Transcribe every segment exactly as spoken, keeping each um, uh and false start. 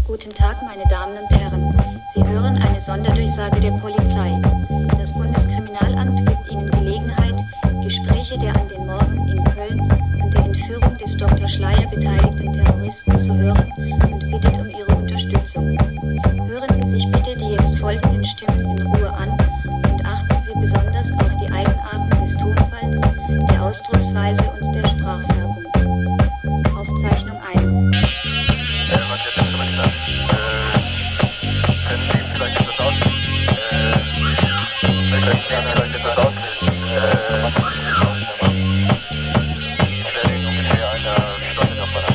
Guten Tag, meine Damen und Herren. Sie hören eine Sonderdurchsage der Polizei. Das Bundeskriminalamt gibt Ihnen Gelegenheit, Gespräche der an den Morden in Köln und der Entführung des Doktor Schleyer beteiligten Terroristen zu hören und bittet um Ihre Unterstützung. Hören Sie sich bitte die jetzt folgenden Stimmen in Ruhe an und achten Sie besonders auf die Eigenarten des Tonfalls, der Ausdrucksweise und der Sprachfärbung. Aufzeichnung eins. Äh, was jetzt ist, mein Stadt? Äh, können Sie vielleicht etwas auslösen? Äh, wir können gerne vielleicht etwas auslösen. Äh, was ist das ausnehmen? Ich werde in ungefähr einer Stunde noch mal an.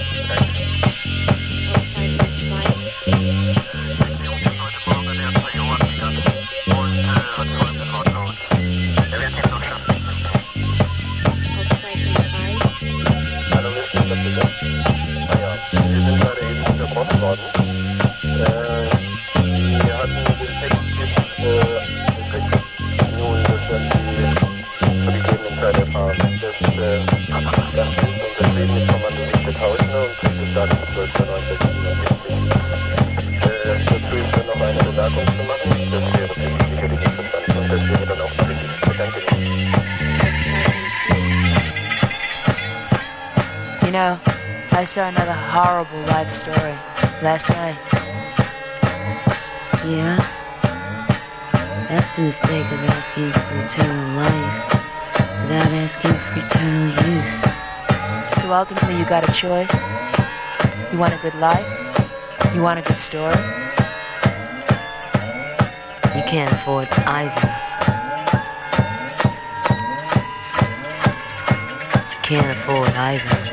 Hallo, wer ist denn das bitte? Ah ja, wir sind gerade eben unterbrochen worden. Äh, wir hatten den Text jetzt äh, gekriegt. Nun, das werden Sie zur gegebenen Zeit erfahren. Das äh, Ganze ist unterschrieben mit Kommando Richard Hausner und kriegt das Datum zwölfter neunter siebenundsiebzig. Äh, dazu ist dann noch eine Bemerkung zu machen. Das wäre für Sie sicherlich interessant und das wäre dann auch mal richtig. Danke Ihnen. You know, I saw another horrible life story last night. Yeah? That's the mistake of asking for eternal life without asking for eternal youth. So ultimately you got a choice. You want a good life? You want a good story? You can't afford either. You can't afford either.